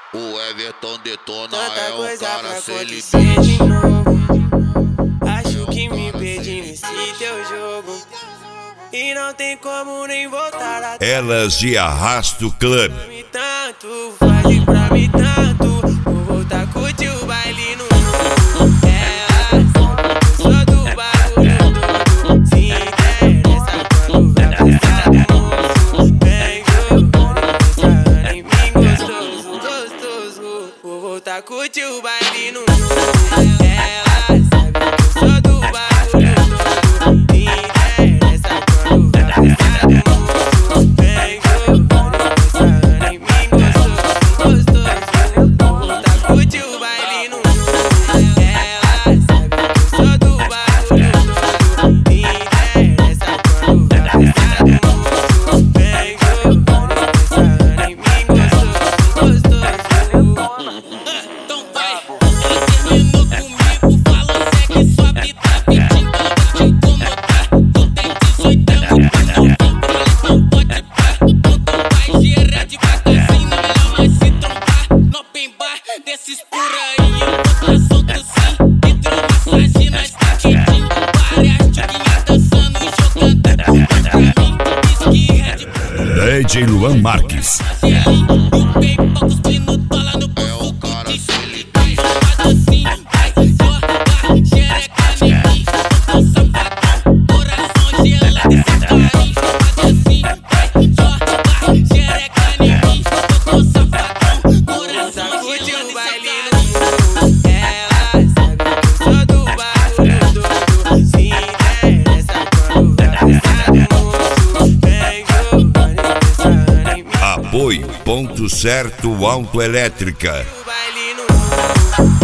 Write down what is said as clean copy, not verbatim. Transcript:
O Everton detona, Tanta é um coisa cara pra sem acontecer limite. de novo. Acho que me perdi nesse teu jogo e não tem como nem voltar atrás. Elas de Arrasto Club. Tanto, faz pra mim tanto. Vou voltar a curtir o baile no mundo. Ela sabe que eu sou do bagulho todo. Se interessa quando vai passar do moço. Vem jogando em mim gostoso, gostoso. Vou voltar a curtir o baile no mundo. Ela sabe que eu sou do bagulho todo. Se interessa quando vai passar do moço. Vem jogando em mim gostoso, gostoso. Vou voltar a curtir o baile no mundo. Ela sabe que eu sou do bagulho todo. Se interessa quando vai passar do moço. Vem jogando em mim gostoso, gostoso. Então vai, ela terminou comigo, falou segue sua vida, pedindo pra te incomodar. Tu tem 18 anos, tu não então pode pá. Então vai, gira devagarzinho, melhor mais se trombar. No open bar, desses por aí, eu vou tá solto sim. Hidromassagem, nós tá quentinho. Várias tchuguinhas dançando e jogando pra mim. Whisky, Red Bull, DJ Luan Marques. e o PayPal cuspindo dólar no É um bolso. cara sem limite. Faz assim, vai, joga xereca em mim. Eu tô safadão, coração gelado e sem carinho. Faz assim, vai, joga xereca em mim. Eu tô safadão, coração Curte gelado o e baile sem no carinho. mundo. Ela sabe que eu sou do bagulho todo. Se interessa quando vai passar do moço. Vem jogando em mim. Apoio Ponto Certo Autoelétrica. O baile no mundo.